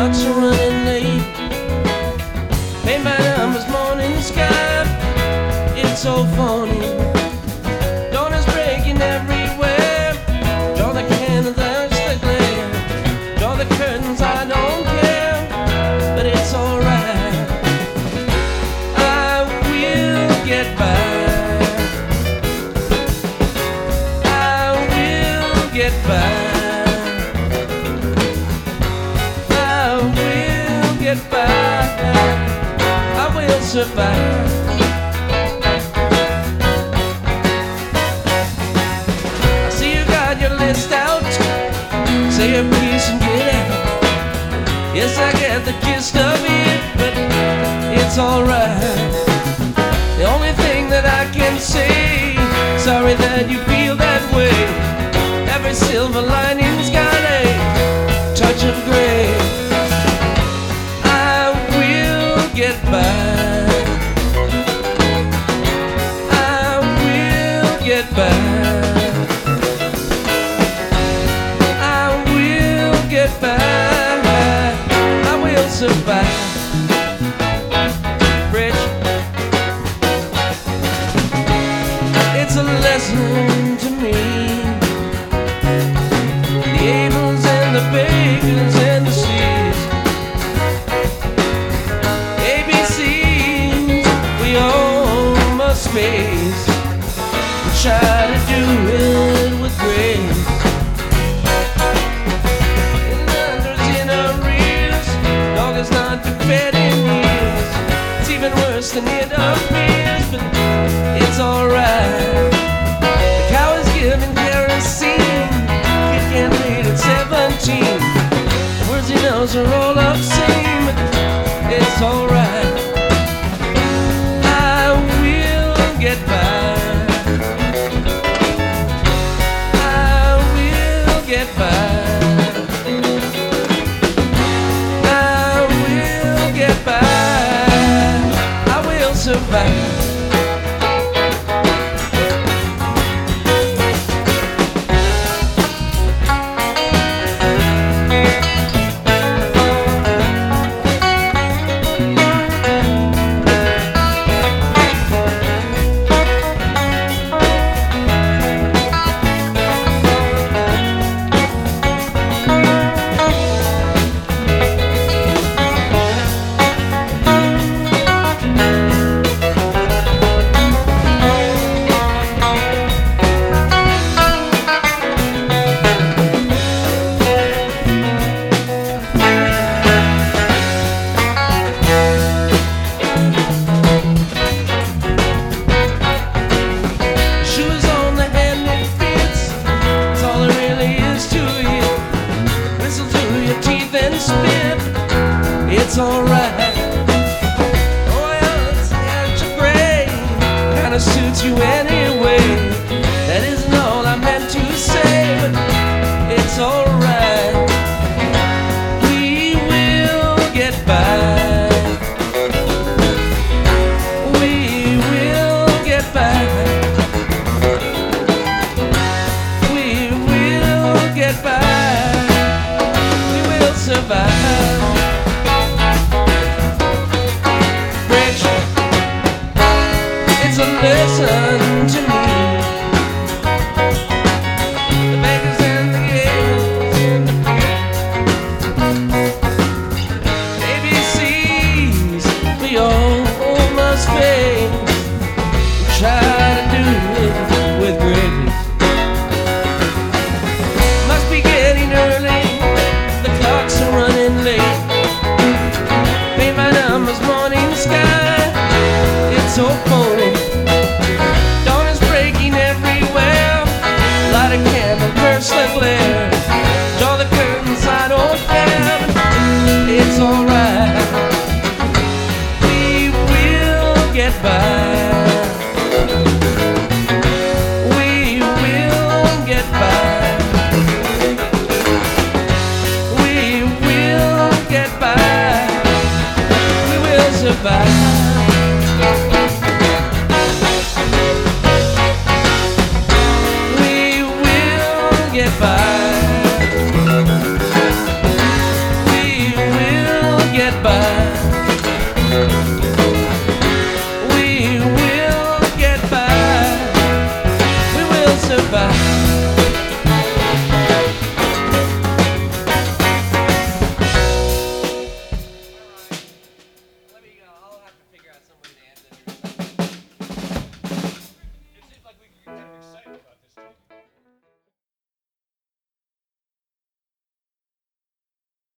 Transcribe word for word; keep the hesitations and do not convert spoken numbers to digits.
Clocks are running late. Paint by numbers, morning sky. It's so funny. Dawn is breaking everywhere. Draw the candles, that's the glare. Draw the curtains, I don't care, but it's alright. I will get by. I will get by. Get by, I will survive. I see you got your list out. Say your piece and get out. Yes, I get the gist of it, but it's alright. The only thing that I can say, sorry that you feel that way. Every silver lining's got a touch of gray. Get by. I will get by. I will get by. I will survive. Bridge. It's a lesson to me. The Abels and the Bacons and the C's. Space. We try to do it with grace. In unders, in arrears, dog is not been fed in years. It's even worse than it appears, but it's alright. The cow is given kerosene, kid can't lead at seventeen. The words he knows are all obscene, but it's alright. Get by. I will get by. I will get by. I will survive. It's alright. Oh, well, it's extra gray. Kinda suits you anyway. That isn't all I meant to say, but it's alright.